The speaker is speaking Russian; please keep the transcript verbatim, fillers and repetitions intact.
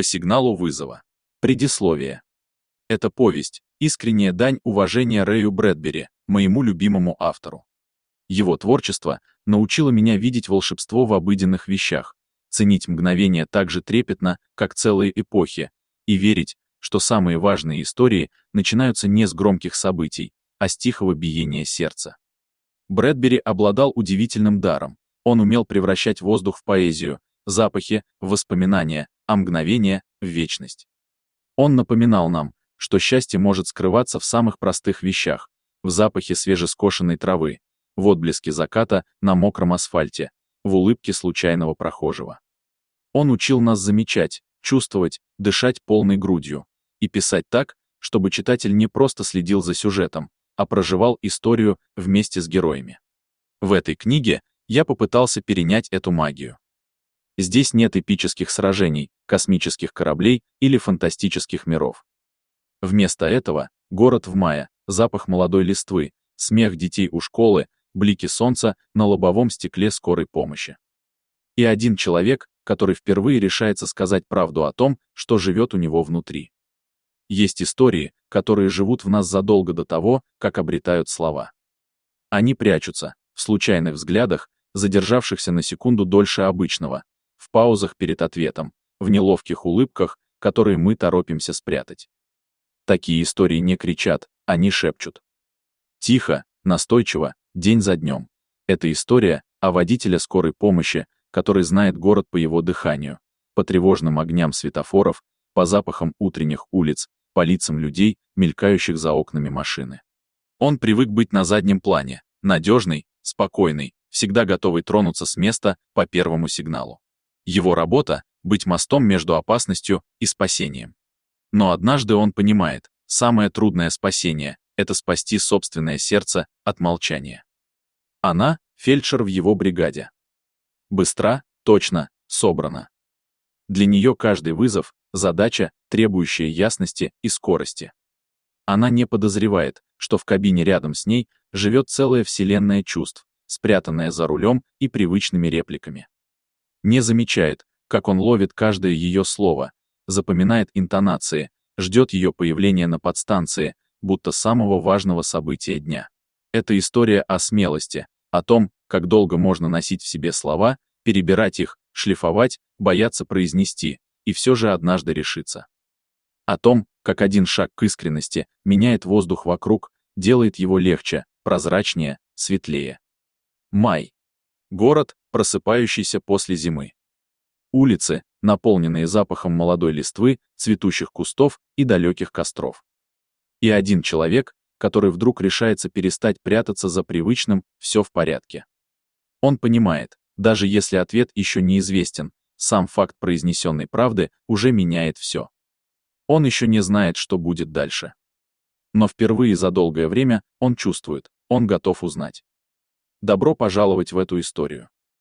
По сигналу вызова. Предисловие. Эта повесть – искренняя дань уважения Рэю Брэдбери, моему любимому автору. Его творчество научило меня видеть волшебство в обыденных вещах, ценить мгновения так же трепетно, как целые эпохи, и верить, что самые важные истории начинаются не с громких событий, а с тихого биения сердца. Брэдбери обладал удивительным даром. Он умел превращать воздух в поэзию, запахи в воспоминания, а мгновения в вечность. Он напоминал нам, что счастье может скрываться в самых простых вещах, в запахе свежескошенной травы, в отблеске заката на мокром асфальте, в улыбке случайного прохожего. Он учил нас замечать, чувствовать, дышать полной грудью и писать так, чтобы читатель не просто следил за сюжетом, а проживал историю вместе с героями. В этой книге я попытался перенять эту магию. Здесь нет эпических сражений, космических кораблей или фантастических миров. Вместо этого город в мае, запах молодой листвы, смех детей у школы, блики солнца на лобовом стекле скорой помощи. И один человек, который впервые решается сказать правду о том, что живет у него внутри. Есть истории, которые живут в нас задолго до того, как обретают слова. Они прячутся в случайных взглядах, задержавшихся на секунду дольше обычного, в паузах перед ответом, в неловких улыбках, которые мы торопимся спрятать. Такие истории не кричат, они шепчут. Тихо, настойчиво, день за днем. Это история о водителе скорой помощи, который знает город по его дыханию, по тревожным огням светофоров, по запахам утренних улиц, по лицам людей, мелькающих за окнами машины. Он привык быть на заднем плане, надежный, спокойный, всегда готовый тронуться с места по первому сигналу. Его работа — быть мостом между опасностью и спасением. Но однажды он понимает, самое трудное спасение — это спасти собственное сердце от молчания. Она — фельдшер в его бригаде. Быстра, точно, собрана. Для нее каждый вызов — задача, требующая ясности и скорости. Она не подозревает, что в кабине рядом с ней живет целая вселенная чувств, спрятанная за рулем и привычными репликами. Не замечает, как он ловит каждое ее слово, запоминает интонации, ждет ее появления на подстанции, будто самого важного события дня. Это история о смелости, о том, как долго можно носить в себе слова, перебирать их, шлифовать, бояться произнести, и все же однажды решиться. О том, как один шаг к искренности меняет воздух вокруг, делает его легче, прозрачнее, светлее. Май. Город, просыпающийся после зимы. Улицы, наполненные запахом молодой листвы, цветущих кустов и далеких костров. И один человек, который вдруг решается перестать прятаться за привычным «все в порядке». Он понимает, даже если ответ еще неизвестен, сам факт произнесенной правды уже меняет все. Он еще не знает, что будет дальше. Но впервые за долгое время он чувствует, он готов узнать. Добро пожаловать в эту историю.